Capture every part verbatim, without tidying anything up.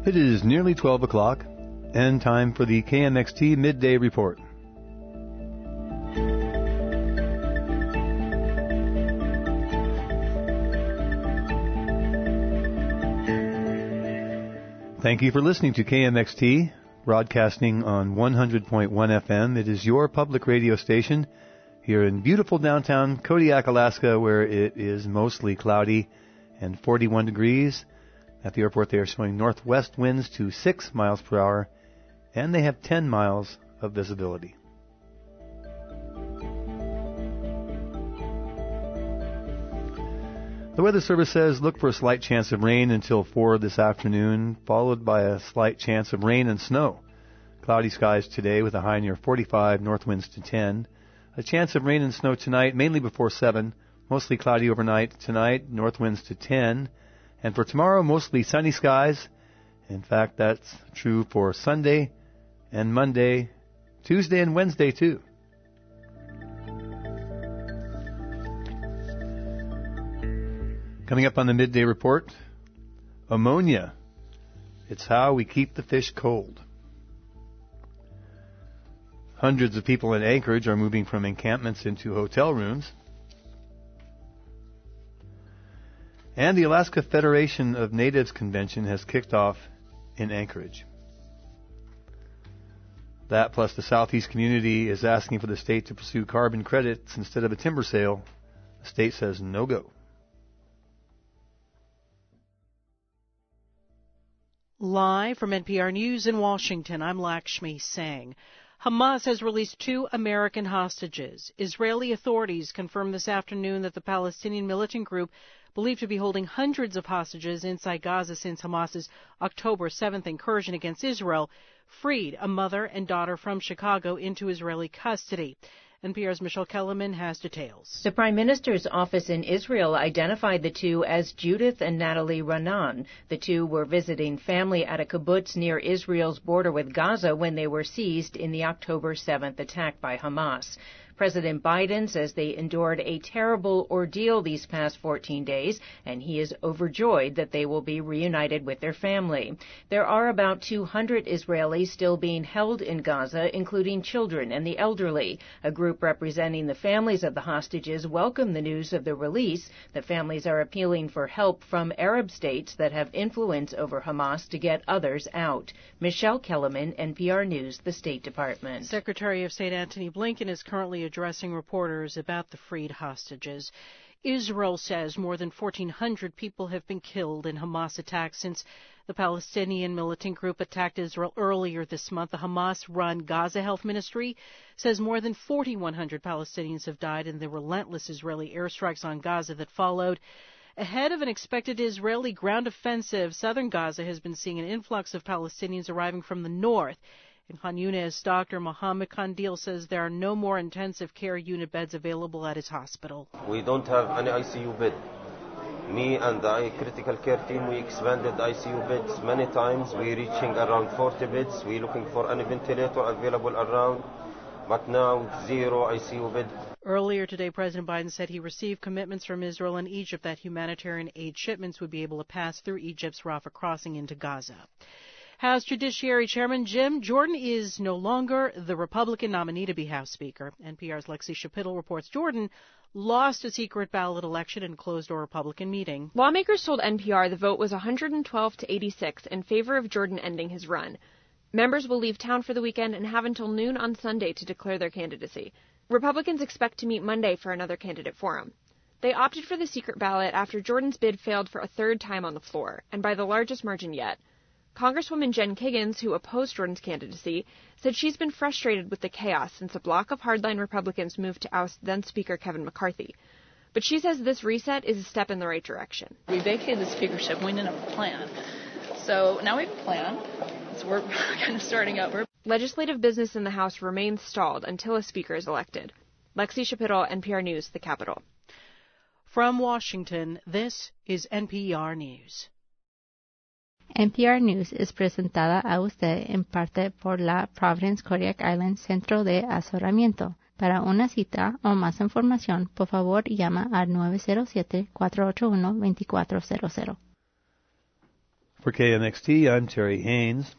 It is nearly twelve o'clock, and time for the K M X T Midday Report. Thank you for listening to K M X T, broadcasting on one hundred point one F M. It is your public radio station here in beautiful downtown Kodiak, Alaska, where it is mostly cloudy and forty-one degrees. At the airport, they are showing northwest winds to six miles per hour, and they have ten miles of visibility. The Weather Service says look for a slight chance of rain until four this afternoon, followed by a slight chance of rain and snow. Cloudy skies today with a high near forty-five, north winds to ten. A chance of rain and snow tonight, mainly before seven. Mostly cloudy overnight tonight, north winds to ten. And for tomorrow, mostly sunny skies. In fact, that's true for Sunday and Monday, Tuesday and Wednesday, too. Coming up on the Midday Report, ammonia. It's how we keep the fish cold. Hundreds of people in Anchorage are moving from encampments into hotel rooms. And the Alaska Federation of Natives Convention has kicked off in Anchorage. That plus the Southeast community is asking for the state to pursue carbon credits instead of a timber sale. The state says no go. Live from N P R News in Washington, I'm Lakshmi Singh. Hamas has released two American hostages. Israeli authorities confirmed this afternoon that the Palestinian militant group, believed to be holding hundreds of hostages inside Gaza since Hamas's October seventh incursion against Israel, freed a mother and daughter from Chicago into Israeli custody. N P R's Michelle Kellerman has details. The Prime Minister's office in Israel identified the two as Judith and Natalie Ranan. The two were visiting family at a kibbutz near Israel's border with Gaza when they were seized in the October seventh attack by Hamas. President Biden says they endured a terrible ordeal these past fourteen days, and he is overjoyed that they will be reunited with their family. There are about two hundred Israelis still being held in Gaza, including children and the elderly. A group representing the families of the hostages welcome the news of the release. The families are appealing for help from Arab states that have influence over Hamas to get others out. Michelle Kellerman, N P R News, the State Department. Secretary of State Antony Blinken is currently addressing reporters about the freed hostages. Israel says more than fourteen hundred people have been killed in Hamas attacks since the Palestinian militant group attacked Israel earlier this month. The Hamas-run Gaza Health Ministry says more than forty-one hundred Palestinians have died in the relentless Israeli airstrikes on Gaza that followed. Ahead of an expected Israeli ground offensive, southern Gaza has been seeing an influx of Palestinians arriving from the north. In Khan Yunis, Doctor Mohammed Kandil says there are no more intensive care unit beds available at his hospital. We don't have any I C U bed. Me and the critical care team, we expanded I C U beds many times. We're reaching around forty beds. We're looking for any ventilator available around, but now zero I C U bed. Earlier today, President Biden said he received commitments from Israel and Egypt that humanitarian aid shipments would be able to pass through Egypt's Rafah crossing into Gaza. House Judiciary Chairman Jim Jordan is no longer the Republican nominee to be House Speaker. N P R's Lexi Shapitl reports Jordan lost a secret ballot election in a closed-door Republican meeting. Lawmakers told N P R the vote was one hundred twelve to eighty-six in favor of Jordan ending his run. Members will leave town for the weekend and have until noon on Sunday to declare their candidacy. Republicans expect to meet Monday for another candidate forum. They opted for the secret ballot after Jordan's bid failed for a third time on the floor, and by the largest margin yet. Congresswoman Jen Kiggans, who opposed Jordan's candidacy, said she's been frustrated with the chaos since a block of hardline Republicans moved to oust then-Speaker Kevin McCarthy. But she says this reset is a step in the right direction. We vacated the speakership. We didn't have a plan. So now we have a plan. So we're kind of starting over. Legislative business in the House remains stalled until a speaker is elected. Lexi Shapitl, N P R News, the Capitol. From Washington, this is N P R News. N P R News es presentada a usted en parte por la Providence Kodiak Island Centro de Asesoramiento. Para una cita o más información, por favor llama al nueve cero siete, cuatro ocho uno, dos cuatro cero cero. For K M X T, I'm Terry Haynes.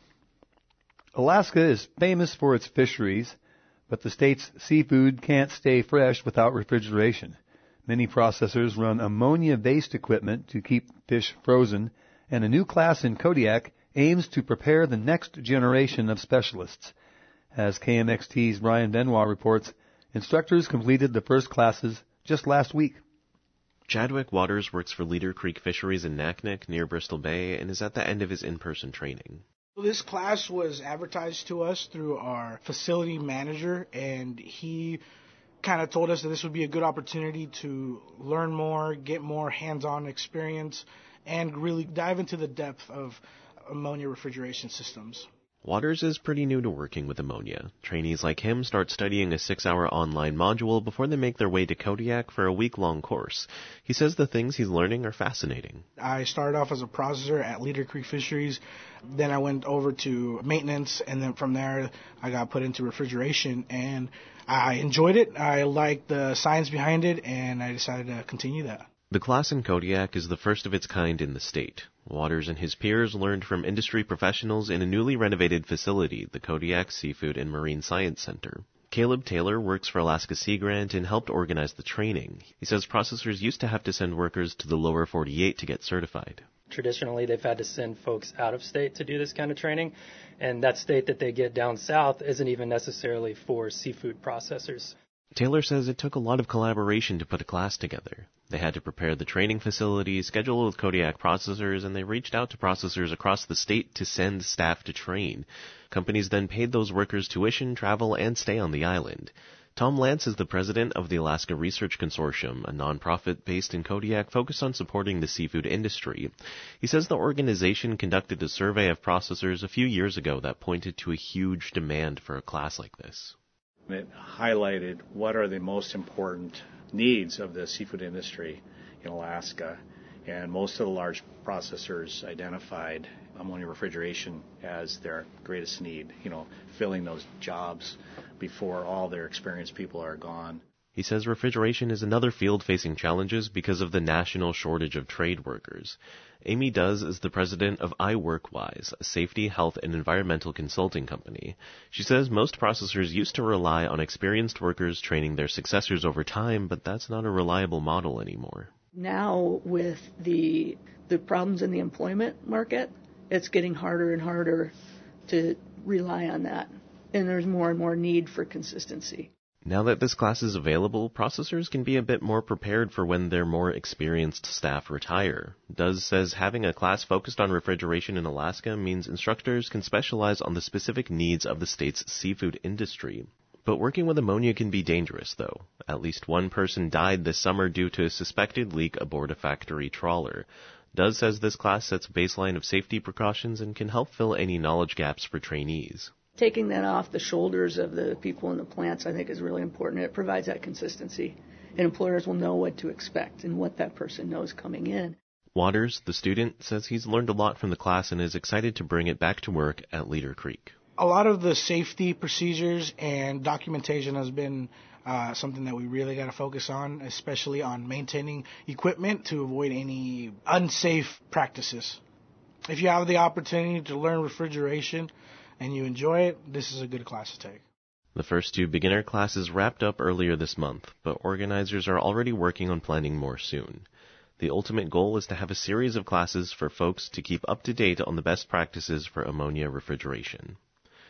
Alaska is famous for its fisheries, but the state's seafood can't stay fresh without refrigeration. Many processors run ammonia-based equipment to keep fish frozen, and a new class in Kodiak aims to prepare the next generation of specialists. As K M X T's Brian Benoit reports, instructors completed the first classes just last week. Chadwick Waters works for Leader Creek Fisheries in Naknek near Bristol Bay and is at the end of his in-person training. This class was advertised to us through our facility manager, and he kind of told us that this would be a good opportunity to learn more, get more hands-on experience, and really dive into the depth of ammonia refrigeration systems. Waters is pretty new to working with ammonia. Trainees like him start studying a six-hour online module before they make their way to Kodiak for a week-long course. He says the things he's learning are fascinating. I started off as a processor at Leader Creek Fisheries. Then I went over to maintenance, and then from there I got put into refrigeration, and I enjoyed it. I liked the science behind it, and I decided to continue that. The class in Kodiak is the first of its kind in the state. Waters and his peers learned from industry professionals in a newly renovated facility, the Kodiak Seafood and Marine Science Center. Caleb Taylor works for Alaska Sea Grant and helped organize the training. He says processors used to have to send workers to the lower forty-eight to get certified. Traditionally, they've had to send folks out of state to do this kind of training, and that state that they get down south isn't even necessarily for seafood processors. Taylor says it took a lot of collaboration to put a class together. They had to prepare the training facility, schedule with Kodiak processors, and they reached out to processors across the state to send staff to train. Companies then paid those workers tuition, travel, and stay on the island. Tom Lance is the president of the Alaska Research Consortium, a nonprofit based in Kodiak focused on supporting the seafood industry. He says the organization conducted a survey of processors a few years ago that pointed to a huge demand for a class like this. It highlighted what are the most important needs of the seafood industry in Alaska, and most of the large processors identified ammonia refrigeration as their greatest need, you know, filling those jobs before all their experienced people are gone. He says refrigeration is another field facing challenges because of the national shortage of trade workers. Amy Duz is the president of iWorkWise, a safety, health, and environmental consulting company. She says most processors used to rely on experienced workers training their successors over time, but that's not a reliable model anymore. Now, with the the problems in the employment market, it's getting harder and harder to rely on that, and there's more and more need for consistency. Now that this class is available, processors can be a bit more prepared for when their more experienced staff retire. Duz says having a class focused on refrigeration in Alaska means instructors can specialize on the specific needs of the state's seafood industry. But working with ammonia can be dangerous, though. At least one person died this summer due to a suspected leak aboard a factory trawler. Duz says this class sets a baseline of safety precautions and can help fill any knowledge gaps for trainees. Taking that off the shoulders of the people in the plants, I think, is really important. It provides that consistency, and employers will know what to expect and what that person knows coming in. Waters, the student, says he's learned a lot from the class and is excited to bring it back to work at Leader Creek. A lot of the safety procedures and documentation has been uh, something that we really got to focus on, especially on maintaining equipment to avoid any unsafe practices. If you have the opportunity to learn refrigeration and you enjoy it, this is a good class to take. The first two beginner classes wrapped up earlier this month, but organizers are already working on planning more soon. The ultimate goal is to have a series of classes for folks to keep up to date on the best practices for ammonia refrigeration.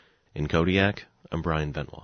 In Kodiak, I'm Brian Benoit.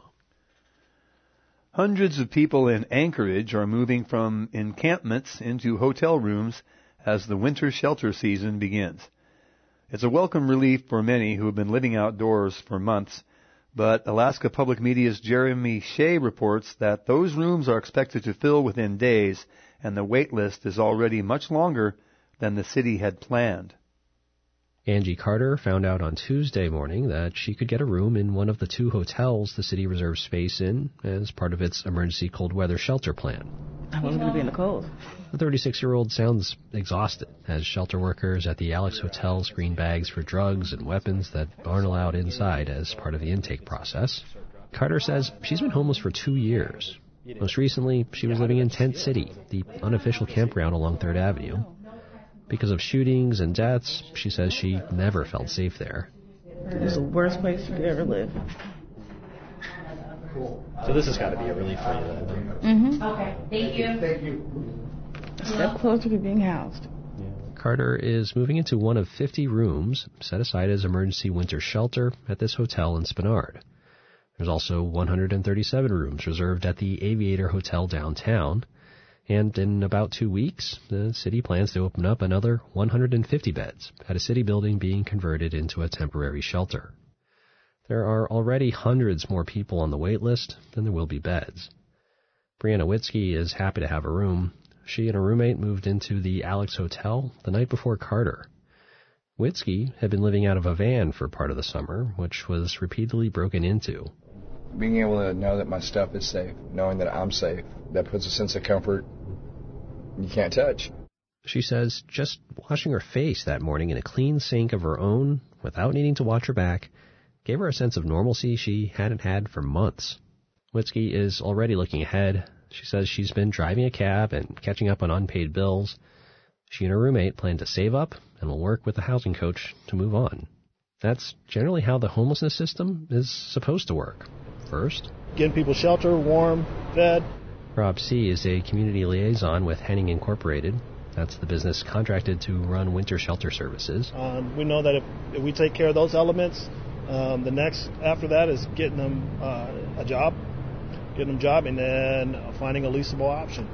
Hundreds of people in Anchorage are moving from encampments into hotel rooms as the winter shelter season begins. It's a welcome relief for many who have been living outdoors for months, but Alaska Public Media's Jeremy Shea reports that those rooms are expected to fill within days, and the wait list is already much longer than the city had planned. Angie Carter found out on Tuesday morning that she could get a room in one of the two hotels the city reserves space in as part of its emergency cold weather shelter plan. I wasn't going to be in the cold. The thirty-six-year-old sounds exhausted as shelter workers at the Alex Hotel screen bags for drugs and weapons that aren't allowed inside as part of the intake process. Carter says she's been homeless for two years. Most recently, she was living in Tent City, the unofficial campground along third Avenue. Because of shootings and deaths, she says she never felt safe there. It's the worst place you could ever live. So this has got to be a relief for you then. Mm-hmm. Okay, thank you. Thank you. A step closer to being housed. Carter is moving into one of fifty rooms set aside as emergency winter shelter at this hotel in Spenard. There's also one hundred thirty-seven rooms reserved at the Aviator Hotel downtown. And in about two weeks, the city plans to open up another one hundred fifty beds at a city building being converted into a temporary shelter. There are already hundreds more people on the wait list than there will be beds. Brianna Witzke is happy to have a room. She and her roommate moved into the Alex Hotel the night before Carter. Witzke had been living out of a van for part of the summer, which was repeatedly broken into. Being able to know that my stuff is safe, knowing that I'm safe, that puts a sense of comfort you can't touch. She says just washing her face that morning in a clean sink of her own, without needing to watch her back, gave her a sense of normalcy she hadn't had for months. Witzke is already looking ahead. She says she's been driving a cab and catching up on unpaid bills. She and her roommate plan to save up and will work with the housing coach to move on. That's generally how the homelessness system is supposed to work. First, getting people shelter, warm, fed. Rob C. is a community liaison with Henning Incorporated. That's the business contracted to run winter shelter services. Um, we know that if, if we take care of those elements, um, the next after that is getting them uh, a job, getting them a job, and then finding a leasable option.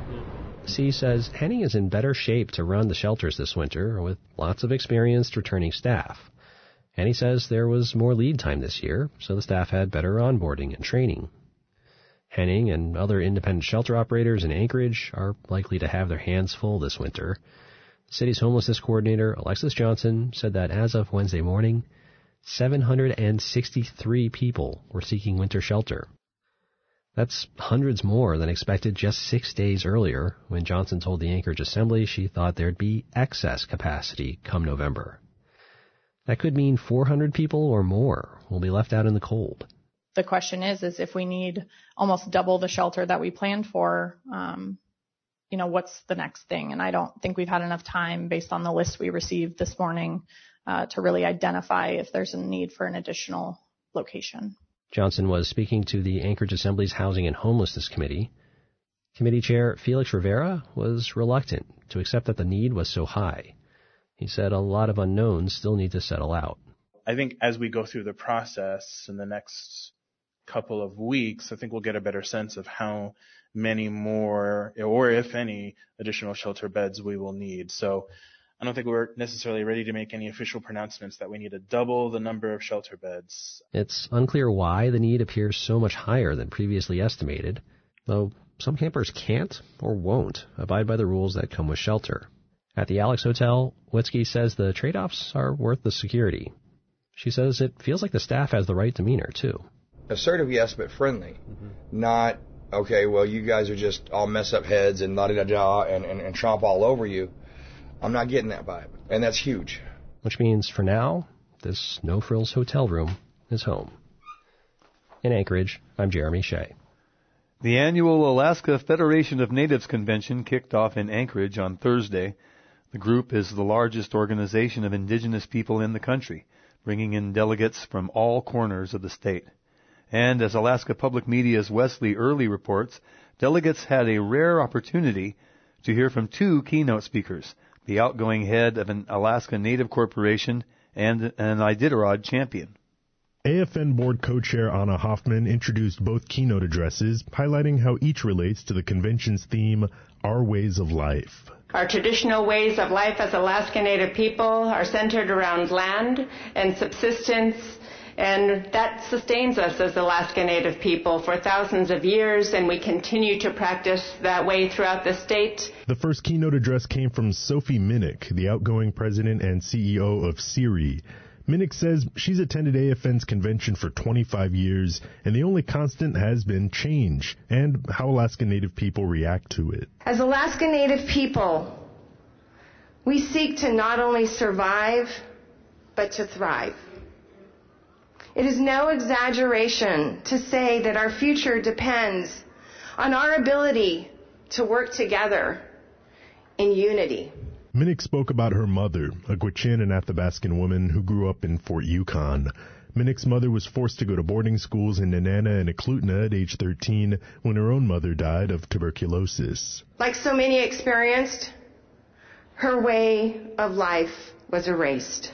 C says Henning is in better shape to run the shelters this winter with lots of experienced returning staff. And he says there was more lead time this year, so the staff had better onboarding and training. Henning and other independent shelter operators in Anchorage are likely to have their hands full this winter. The city's homelessness coordinator, Alexis Johnson, said that as of Wednesday morning, seven hundred sixty-three people were seeking winter shelter. That's hundreds more than expected just six days earlier, when Johnson told the Anchorage Assembly she thought there'd be excess capacity come November. That could mean four hundred people or more will be left out in the cold. The question is, is if we need almost double the shelter that we planned for, um, you know, what's the next thing? And I don't think we've had enough time based on the list we received this morning uh, to really identify if there's a need for an additional location. Johnson was speaking to the Anchorage Assembly's Housing and Homelessness Committee. Committee Chair Felix Rivera was reluctant to accept that the need was so high. He said a lot of unknowns still need to settle out. I think as we go through the process in the next couple of weeks, I think we'll get a better sense of how many more, or if any, additional shelter beds we will need. So I don't think we're necessarily ready to make any official pronouncements that we need to double the number of shelter beds. It's unclear why the need appears so much higher than previously estimated, though some campers can't or won't abide by the rules that come with shelter. At the Alex Hotel, Witzke says the trade-offs are worth the security. She says it feels like the staff has the right demeanor, too. Assertive, yes, but friendly. Mm-hmm. Not, okay, well, you guys are just all mess up heads and la-da-da-da and, and, and tromp all over you. I'm not getting that vibe, and that's huge. Which means, for now, this no-frills hotel room is home. In Anchorage, I'm Jeremy Shea. The annual Alaska Federation of Natives Convention kicked off in Anchorage on Thursday. The group is the largest organization of indigenous people in the country, bringing in delegates from all corners of the state. And as Alaska Public Media's Wesley Early reports, delegates had a rare opportunity to hear from two keynote speakers, the outgoing head of an Alaska Native corporation and an Iditarod champion. A F N Board Co-Chair Anna Hoffman introduced both keynote addresses, highlighting how each relates to the convention's theme, Our Ways of Life. Our traditional ways of life as Alaska Native people are centered around land and subsistence, and that sustains us as Alaska Native people for thousands of years, and we continue to practice that way throughout the state. The first keynote address came from Sophie Minnick, the outgoing president and C E O of C I R I. Minnick says she's attended A F N's convention for twenty-five years, and the only constant has been change and how Alaska Native people react to it. As Alaska Native people, we seek to not only survive, but to thrive. It is no exaggeration to say that our future depends on our ability to work together in unity. Minnick spoke about her mother, a Gwich'in and Athabascan woman who grew up in Fort Yukon. Minnick's mother was forced to go to boarding schools in Nenana and Eklutna at age thirteen when her own mother died of tuberculosis. Like so many experienced, her way of life was erased.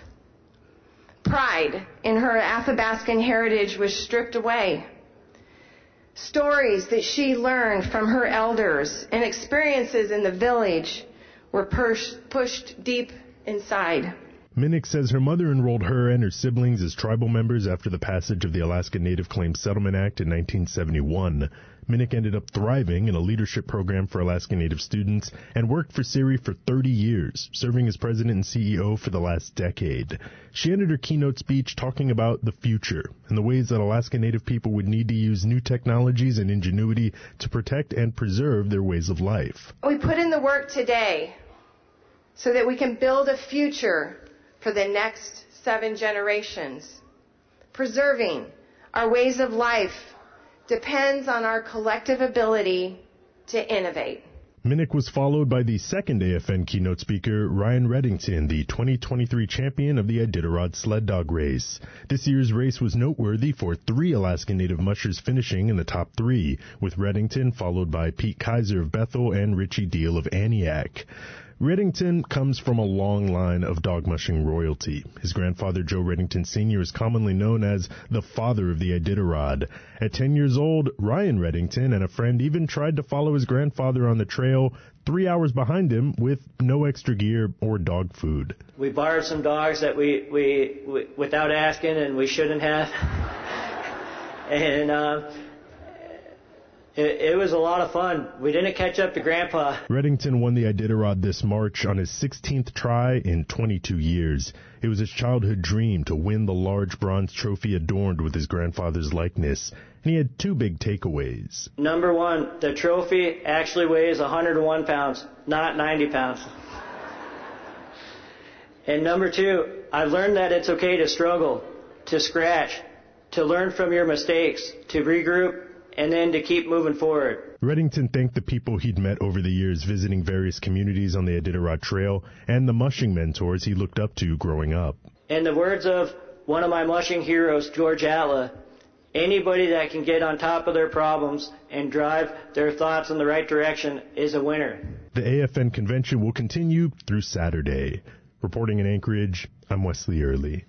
Pride in her Athabascan heritage was stripped away. Stories that she learned from her elders and experiences in the village were push, pushed deep inside. Minnick says her mother enrolled her and her siblings as tribal members after the passage of the Alaska Native Claims Settlement Act in nineteen seventy-one. Minnick ended up thriving in a leadership program for Alaska Native students and worked for SERI for thirty years, serving as president and C E O for the last decade. She ended her keynote speech talking about the future and the ways that Alaska Native people would need to use new technologies and ingenuity to protect and preserve their ways of life. We put in the work today so that we can build a future for the next seven generations. Preserving our ways of life depends on our collective ability to innovate. Minnick was followed by the second A F N keynote speaker, Ryan Reddington, the twenty twenty-three champion of the Iditarod sled dog race. This year's race was noteworthy for three Alaska Native mushers finishing in the top three, with Reddington followed by Pete Kaiser of Bethel and Richie Deal of Aniak. Reddington comes from a long line of dog mushing royalty. His grandfather, Joe Reddington Senior, is commonly known as the father of the Iditarod. At ten years old, Ryan Reddington and a friend even tried to follow his grandfather on the trail three hours behind him with no extra gear or dog food. We borrowed some dogs that we, we, we without asking, and we shouldn't have. and, uh, It, it was a lot of fun. We didn't catch up to Grandpa. Reddington won the Iditarod this March on his sixteenth try in twenty-two years. It was his childhood dream to win the large bronze trophy adorned with his grandfather's likeness, and he had two big takeaways. Number one, the trophy actually weighs one hundred one pounds, not ninety pounds. And number two, I've learned that it's okay to struggle, to scratch, to learn from your mistakes, to regroup, and then to keep moving forward. Reddington thanked the people he'd met over the years visiting various communities on the Iditarod Trail and the mushing mentors he looked up to growing up. In the words of one of my mushing heroes, George Atla, anybody that can get on top of their problems and drive their thoughts in the right direction is a winner. The A F N convention will continue through Saturday. Reporting in Anchorage, I'm Wesley Early.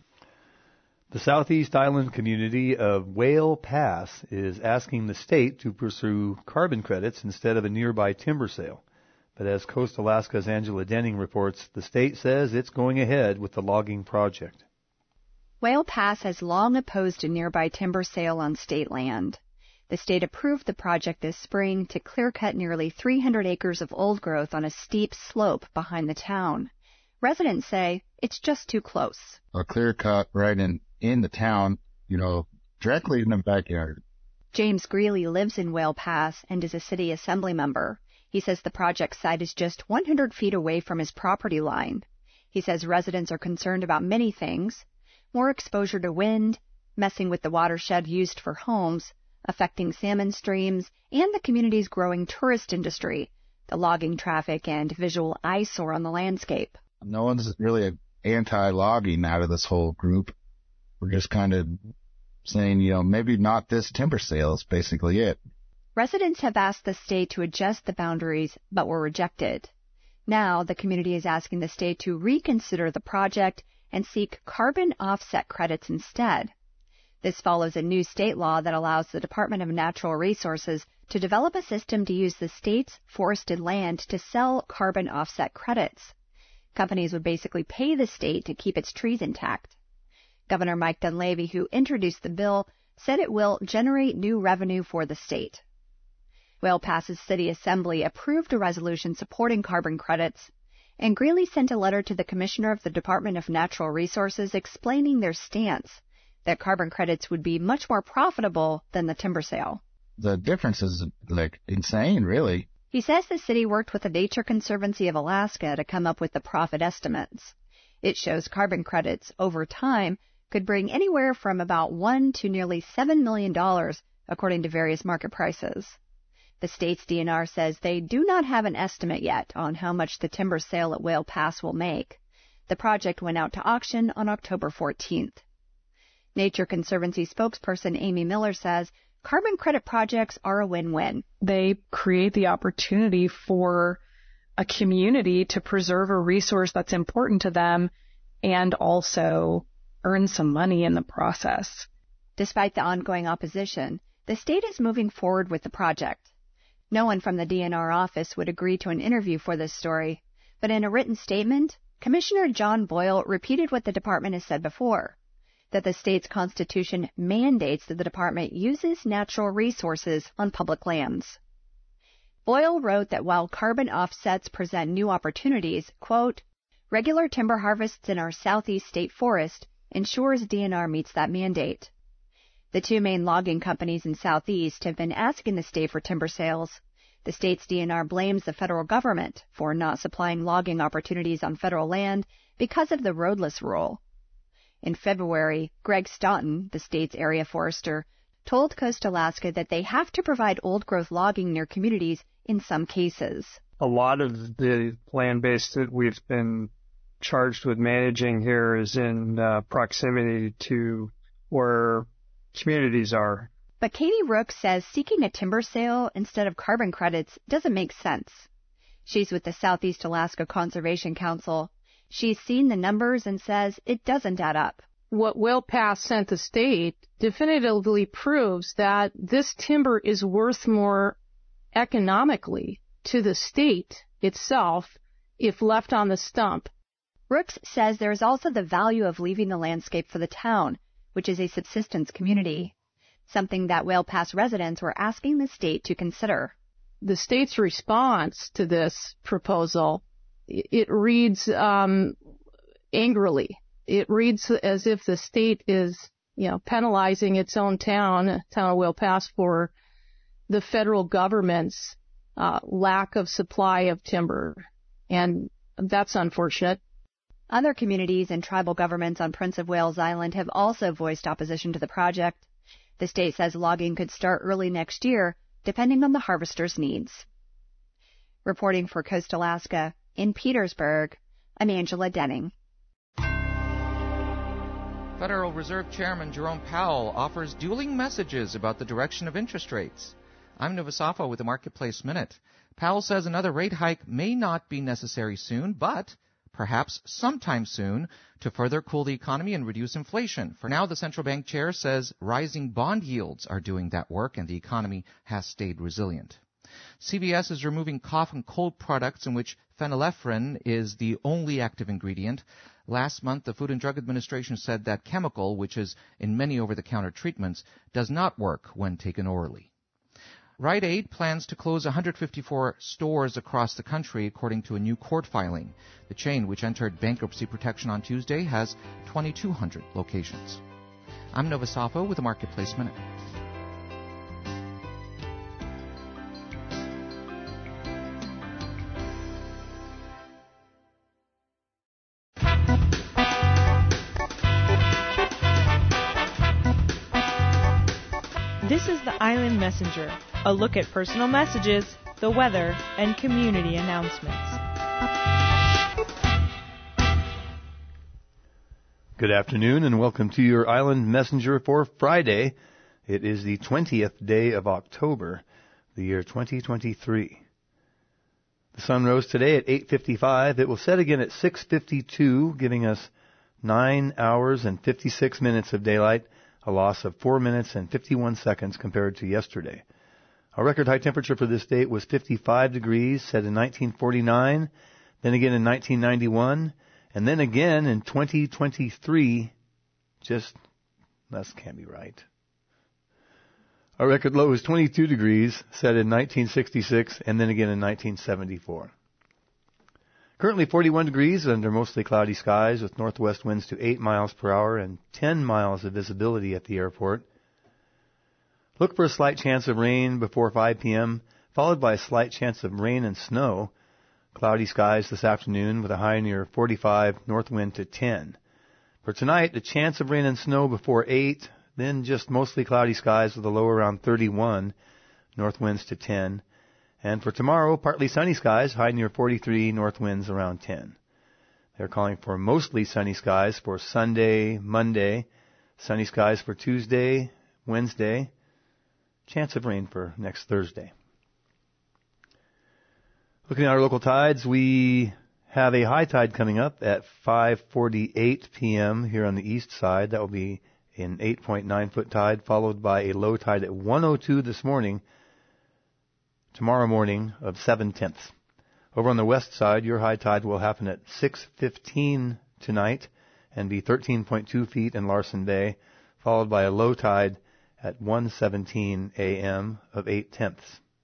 The southeast island community of Whale Pass is asking the state to pursue carbon credits instead of a nearby timber sale. But as Coast Alaska's Angela Denning reports, the state says it's going ahead with the logging project. Whale Pass has long opposed a nearby timber sale on state land. The state approved the project this spring to clear-cut nearly three hundred acres of old growth on a steep slope behind the town. Residents say it's just too close. A clear cut right in, in the town, you know, directly in the backyard. James Greeley lives in Whale Pass and is a city assembly member. He says the project site is just one hundred feet away from his property line. He says residents are concerned about many things: more exposure to wind, messing with the watershed used for homes, affecting salmon streams, and the community's growing tourist industry, the logging traffic, and visual eyesore on the landscape. No one's really anti-logging out of this whole group. We're just kind of saying, you know, maybe not this timber sale is basically it. Residents have asked the state to adjust the boundaries, but were rejected. Now, the community is asking the state to reconsider the project and seek carbon offset credits instead. This follows a new state law that allows the Department of Natural Resources to develop a system to use the state's forested land to sell carbon offset credits. Companies would basically pay the state to keep its trees intact. Governor Mike Dunleavy, who introduced the bill, said it will generate new revenue for the state. Whale Pass's City Assembly approved a resolution supporting carbon credits, and Greeley sent a letter to the Commissioner of the Department of Natural Resources explaining their stance, that carbon credits would be much more profitable than the timber sale. The difference is, like, insane, really. He says the city worked with the Nature Conservancy of Alaska to come up with the profit estimates. It shows carbon credits, over time, could bring anywhere from about one to nearly seven million dollars, according to various market prices. The state's D N R says they do not have an estimate yet on how much the timber sale at Whale Pass will make. The project went out to auction on October fourteenth. Nature Conservancy spokesperson Amy Miller says carbon credit projects are a win-win. They create the opportunity for a community to preserve a resource that's important to them and also earn some money in the process. Despite the ongoing opposition, the state is moving forward with the project. No one from the D N R office would agree to an interview for this story, but in a written statement, Commissioner John Boyle repeated what the department has said before, that the state's constitution mandates that the department uses natural resources on public lands. Boyle wrote that while carbon offsets present new opportunities, quote, regular timber harvests in our southeast state forest ensures D N R meets that mandate. The two main logging companies in Southeast have been asking the state for timber sales. The state's D N R blames the federal government for not supplying logging opportunities on federal land because of the roadless rule. In February, Greg Staunton, the state's area forester, told Coast Alaska that they have to provide old-growth logging near communities in some cases. A lot of the land base that we've been charged with managing here is in uh, proximity to where communities are. But Katie Rook says seeking a timber sale instead of carbon credits doesn't make sense. She's with the Southeast Alaska Conservation Council. She's seen the numbers and says it doesn't add up. What Whale Pass sent the state definitively proves that this timber is worth more economically to the state itself if left on the stump. Rooks says there is also the value of leaving the landscape for the town, which is a subsistence community, something that Whale Pass residents were asking the state to consider. The state's response to this proposal, it reads um, angrily. It reads as if the state is, you know, penalizing its own town, town of Whale Pass, for the federal government's uh, lack of supply of timber, and that's unfortunate. Other communities and tribal governments on Prince of Wales Island have also voiced opposition to the project. The state says logging could start early next year, depending on the harvester's needs. Reporting for Coast Alaska, in Petersburg, I'm Angela Denning. Federal Reserve Chairman Jerome Powell offers dueling messages about the direction of interest rates. I'm Novosafo with the Marketplace Minute. Powell says another rate hike may not be necessary soon, but perhaps sometime soon, to further cool the economy and reduce inflation. For now, the central bank chair says rising bond yields are doing that work and the economy has stayed resilient. C V S is removing cough and cold products in which phenylephrine is the only active ingredient. Last month, the Food and Drug Administration said that chemical, which is in many over-the-counter treatments, does not work when taken orally. Rite Aid plans to close one hundred fifty-four stores across the country, according to a new court filing. The chain, which entered bankruptcy protection on Tuesday, has twenty-two hundred locations. I'm Novosafo with the Marketplace Minute. This is the Island Messenger, a look at personal messages, the weather, and community announcements. Good afternoon and welcome to your Island Messenger for Friday. It is the twentieth day of October, the year twenty twenty-three. The sun rose today at eight fifty-five. It will set again at six fifty-two, giving us nine hours and fifty-six minutes of daylight, a loss of four minutes and fifty-one seconds compared to yesterday. Our record high temperature for this date was fifty-five degrees, set in nineteen forty-nine, then again in nineteen ninety-one, and then again in twenty twenty-three. Just, that can't be right. Our record low was twenty-two degrees, set in nineteen sixty-six, and then again in nineteen seventy-four. Currently forty-one degrees under mostly cloudy skies with northwest winds to eight miles per hour and ten miles of visibility at the airport. Look for a slight chance of rain before five p.m., followed by a slight chance of rain and snow. Cloudy skies this afternoon with a high near forty-five, north wind to ten. For tonight, a chance of rain and snow before eight, then just mostly cloudy skies with a low around thirty-one, north winds to ten. And for tomorrow, partly sunny skies, high near forty-three, north winds around ten. They're calling for mostly sunny skies for Sunday, Monday, sunny skies for Tuesday, Wednesday, chance of rain for next Thursday. Looking at our local tides, we have a high tide coming up at five forty-eight p.m. here on the east side. That will be an eight point nine foot tide, followed by a low tide at one oh two this morning, tomorrow morning of seven tenths. Over on the west side, your high tide will happen at six fifteen tonight and be thirteen point two feet in Larson Bay, followed by a low tide at one seventeen a.m. of eight tenths.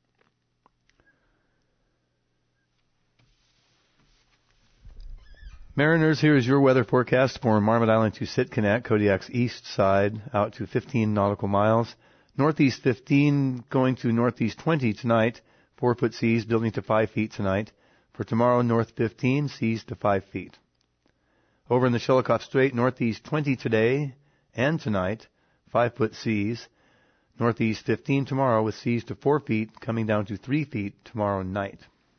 Mariners, here is your weather forecast for Marmot Island to Sitkinak, Kodiak's east side, out to fifteen nautical miles. Northeast fifteen going to northeast twenty tonight, four foot seas building to five feet tonight. For tomorrow, north fifteen, seas to five feet. Over in the Shelikof Strait, northeast twenty today and tonight, five foot seas. Northeast fifteen tomorrow with seas to four feet, coming down to three feet tomorrow night.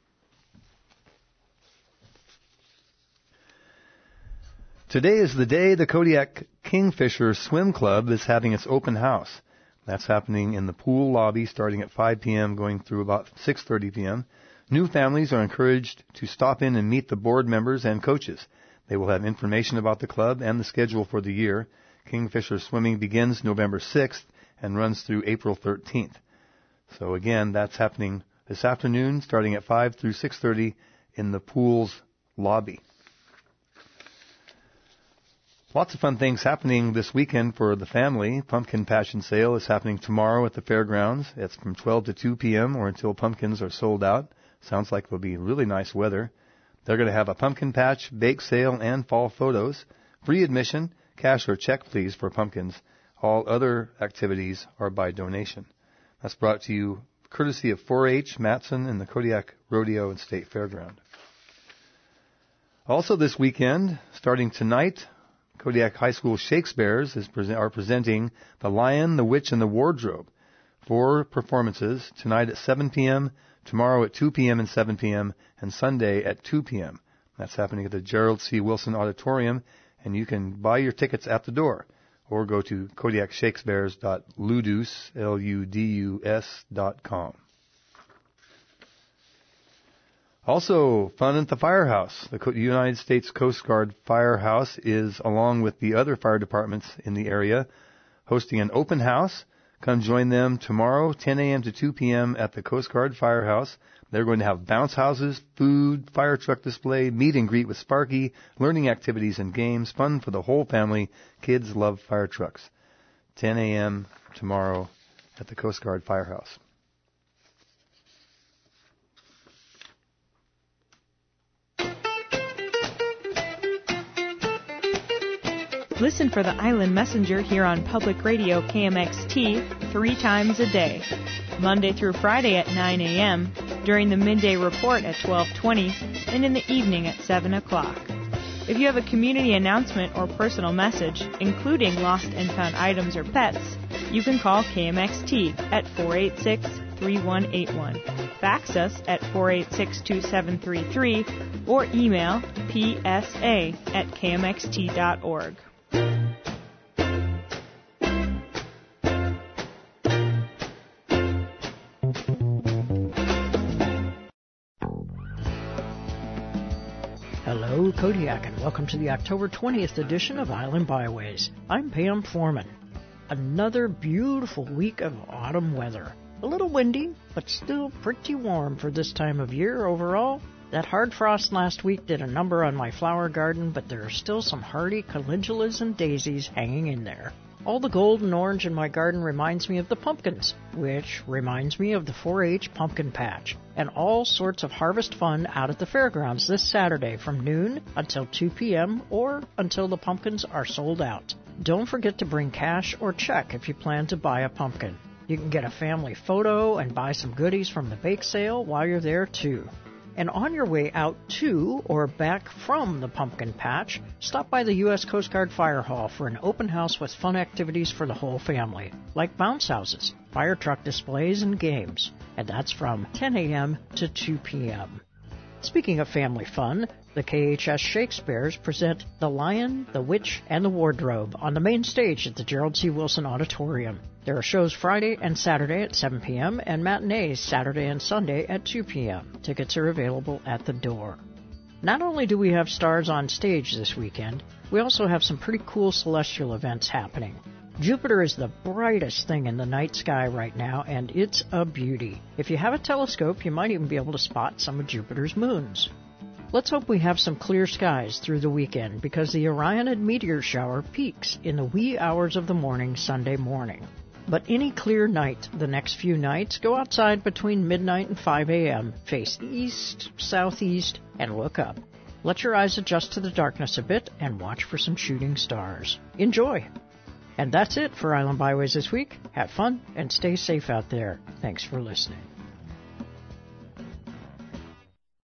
Today is the day the Kodiak Kingfisher Swim Club is having its open house. That's happening in the pool lobby starting at five p.m. going through about six thirty p.m. New families are encouraged to stop in and meet the board members and coaches. They will have information about the club and the schedule for the year. Kingfisher swimming begins November sixth and runs through April thirteenth. So again, that's happening this afternoon starting at five through six thirty in the pool's lobby. Lots of fun things happening this weekend for the family. Pumpkin Patch and Sale is happening tomorrow at the fairgrounds. It's from twelve to two p.m. or until pumpkins are sold out. Sounds like it'll be really nice weather. They're going to have a pumpkin patch, bake sale, and fall photos. Free admission, cash or check please for pumpkins. All other activities are by donation. That's brought to you courtesy of four H, Matson, and the Kodiak Rodeo and State Fairground. Also this weekend, starting tonight, Kodiak High School Shakespeare's is pre- are presenting The Lion, the Witch, and the Wardrobe. Four performances, tonight at seven p.m., tomorrow at two p.m. and seven p.m., and Sunday at two p.m. That's happening at the Gerald C. Wilson Auditorium, and you can buy your tickets at the door or go to kodiak shakespeares dot ludus, L U D U S, dot com. Also, fun at the firehouse. The United States Coast Guard Firehouse is, along with the other fire departments in the area, hosting an open house. Come join them tomorrow, ten a.m. to two p.m. at the Coast Guard Firehouse. They're going to have bounce houses, food, fire truck display, meet and greet with Sparky, learning activities and games, fun for the whole family. Kids love fire trucks. ten a.m. tomorrow at the Coast Guard Firehouse. Listen for the Island Messenger here on Public Radio K M X T three times a day, Monday through Friday at nine a.m., during the midday report at twelve twenty, and in the evening at seven o'clock. If you have a community announcement or personal message, including lost and found items or pets, you can call K M X T at four eight six, three one eight one, fax us at four eight six, two seven three three, or email p s a at k m x t dot org. Hello, Kodiak, and welcome to the October twentieth edition of Island Byways. I'm Pam Foreman. Another beautiful week of autumn weather. A little windy, but still pretty warm for this time of year overall. That hard frost last week did a number on my flower garden, but there are still some hardy calendulas and daisies hanging in there. All the gold and orange in my garden reminds me of the pumpkins, which reminds me of the four H pumpkin patch, and all sorts of harvest fun out at the fairgrounds this Saturday from noon until two p.m. or until the pumpkins are sold out. Don't forget to bring cash or check if you plan to buy a pumpkin. You can get a family photo and buy some goodies from the bake sale while you're there too. And on your way out to or back from the pumpkin patch, stop by the U S Coast Guard Fire Hall for an open house with fun activities for the whole family, like bounce houses, fire truck displays, and games. and that's from ten a.m. to two p.m. Speaking of family fun, the K H S Shakespeares present The Lion, the Witch, and the Wardrobe on the main stage at the Gerald C. Wilson Auditorium. There are shows Friday and Saturday at seven p.m. and matinees Saturday and Sunday at two p.m. Tickets are available at the door. Not only do we have stars on stage this weekend, we also have some pretty cool celestial events happening. Jupiter is the brightest thing in the night sky right now, and it's a beauty. If you have a telescope, you might even be able to spot some of Jupiter's moons. Let's hope we have some clear skies through the weekend, because the Orionid meteor shower peaks in the wee hours of the morning Sunday morning. But any clear night the next few nights, go outside between midnight and five a.m., face east, southeast, and look up. Let your eyes adjust to the darkness a bit and watch for some shooting stars. Enjoy! And that's it for Island Byways this week. Have fun and stay safe out there. Thanks for listening.